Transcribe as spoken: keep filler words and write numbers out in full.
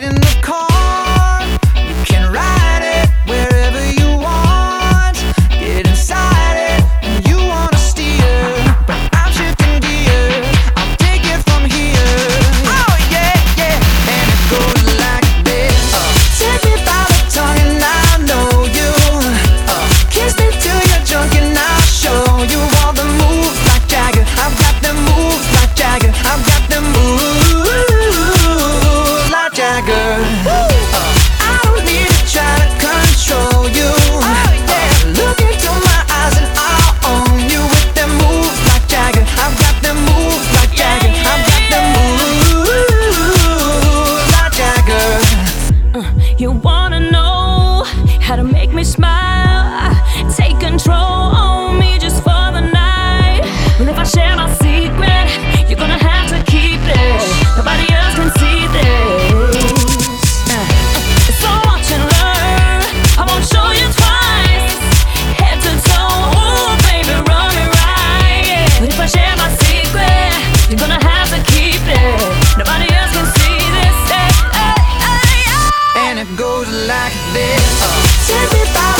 in the car. You can ride it wherever you want. Get inside it and you wanna steer, but I'm shifting gears. I'll take it from here. Oh yeah, yeah. And it goes like this. uh, Take me by the tongue and I know you. uh, Kiss me till you're drunk and I'll show you all the moves like Jagger. I've got them moves like Jagger. I've got them moves like Jagger. uh, I don't need to try to control you. Oh yeah. Look into my eyes and I'll own you with them moves like Jagger. I've got them moves like Jagger. I've got them moves like Jagger. You wanna know how to make me smile? Take control on me just for the night. Well, if I share my secret, you're gonna have to keep it. Nobody else can see this. Uh, So watch and learn. I won't show you twice. Head to toe, ooh, baby, run me right. But if I share my secret, you're gonna have to keep it. Nobody else can see this. Hey, hey, hey, hey. And it goes like this. uh, Take me by